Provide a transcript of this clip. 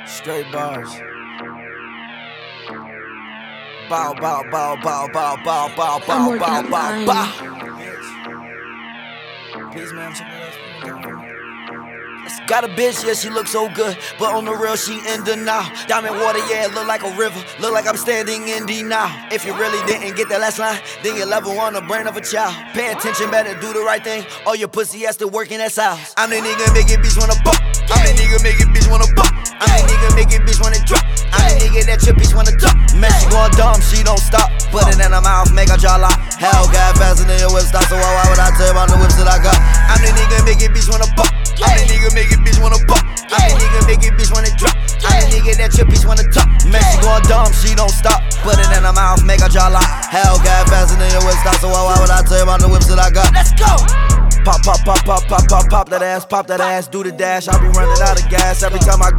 Straight bars. Bow, bow, bow, bow, bow, bow, bow, bow, bow, bow, bow. Please, ma'am, got a bitch, yeah, she look so good, but on the real, she in denial. Diamond water, yeah, it look like a river, look like I'm standing in denial. If you really didn't get that last line, then you're level on the brain of a child. Pay attention, better do the right thing, or your pussy has to work in that house. I'm the nigga make it bitch wanna buck. I'm the nigga make it bitch wanna buck. I'm the nigga make it bitch wanna drop. I'm the nigga that your bitch wanna duck. Man, she going dumb, she don't stop. Put it in her mouth, make her jaw lock. Hell, got faster than your whip stop, so why would I tell you about the whips that I got? I'm the nigga make it bitch wanna buck. I'm the nigga make it bitch wanna buck. I'm the nigga make it bitch wanna drop. I'm the nigga that your bitch wanna tuck. Man, she going dumb, she don't stop. Put it in her mouth, make her jaw lock. Hell, got faster than your whip stop, so why would I tell you about the whips that I got? Let's go! Pop, pop, pop, pop, pop, pop, pop that ass, do the dash. I'll be running out of gas every time I go.